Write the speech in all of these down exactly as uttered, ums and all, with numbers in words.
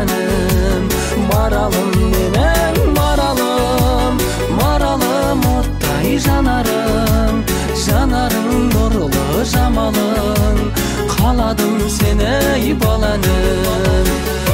баланым, маралым менен маралым, маралым оттай жанарым, жанарың нурлы жамалың, кааладым сени ай баланым.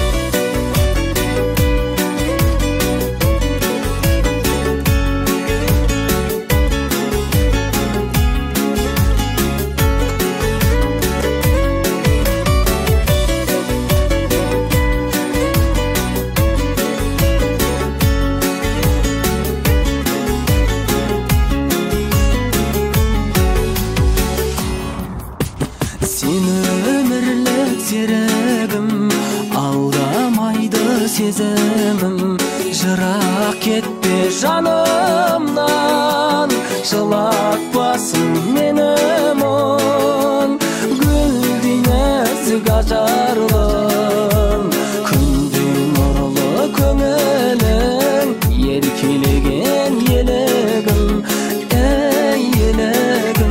Сені өмірлік серігім, алдамайды сезімім, жырақ кетпе жанымнан, жылатпасын мені мұң, гүлдей нәзік ажарлым, күндей нұрлы көңілің, еркелеген елігім, ей елігім.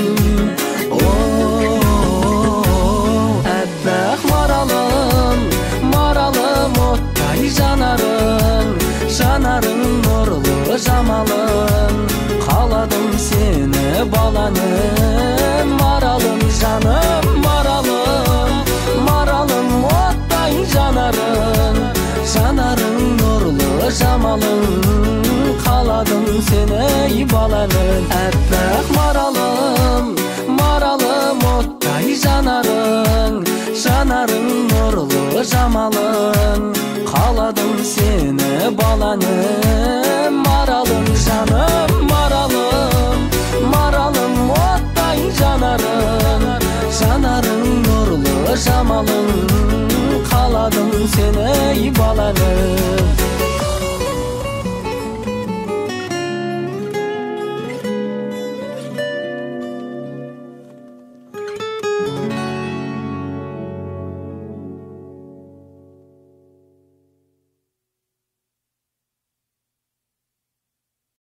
Жанарың, жанарың нұрлы жамалың, қаладым сені баланым, маралым жаным, маралым, маралым оттай жанарың, жанарың нұрлы жамалың, қаладым сені баланым. Әппақ маралым, маралым оттай жанарың, жанарың нұрлы жамалың, қаладым сені баланым, маралым жаным, маралым, маралым оттай жанарың, жанарың нұрлы жамалың, қаладым сені баланым.